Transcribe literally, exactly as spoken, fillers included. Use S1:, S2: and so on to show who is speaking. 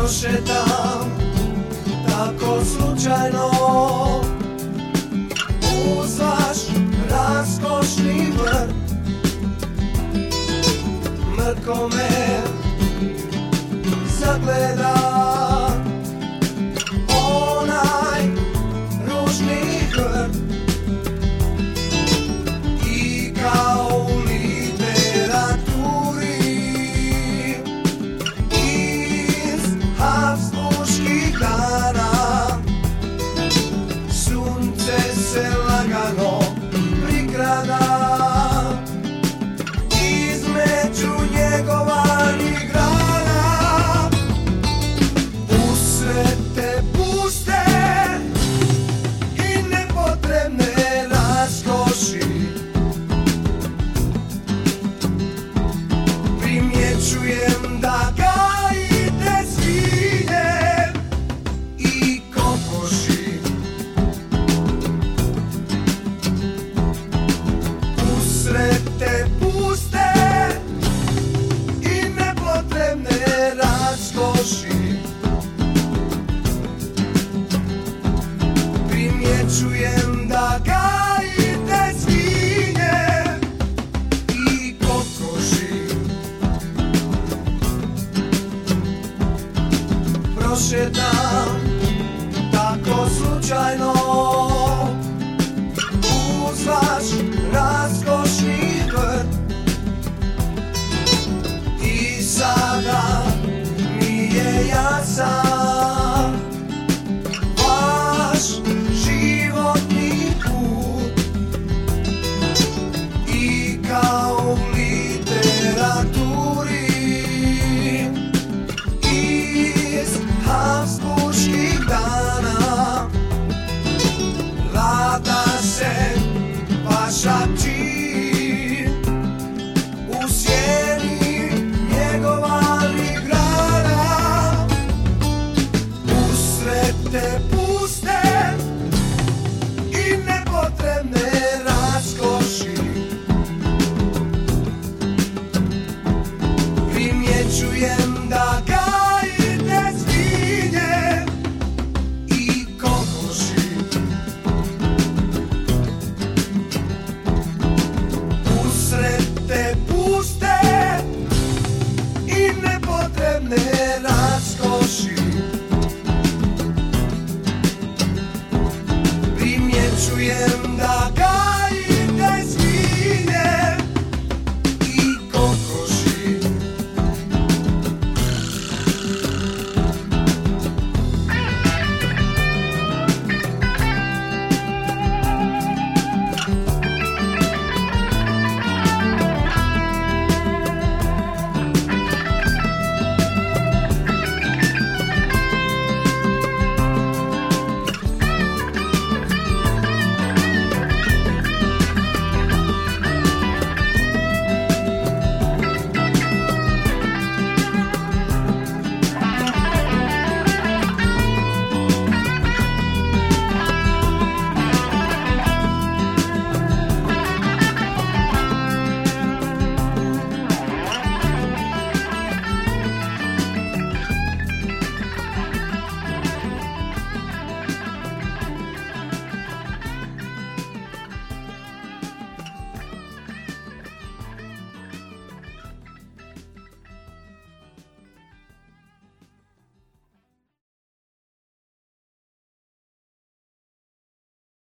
S1: prošetam tako slučajno uz vaš raskošni vrt. Mrko me zagleda onaj ružni vrt i kao u literaturi iz habsburških dana sunce se lagano prikrada između njegovanih grana. Usred te puste i nepotrebne raskoši primjećujem da gajite svinje i kokoši. Usred te puste i nepotrebne raskoši primjećujem da gajite svinje i kokoši. Prošetam tako slučajno uz vaš raskošni vrt i sada mi je jasan vaš životni put i kao u literaturi iz habsburških dana vlada se vaša čin u sjeni njegovanih grana. Usred te puste i nepotrebne raskoši primjećujem da gajite svinje i kokoši. Usred te puste i nepotrebne raskoši primjećujem da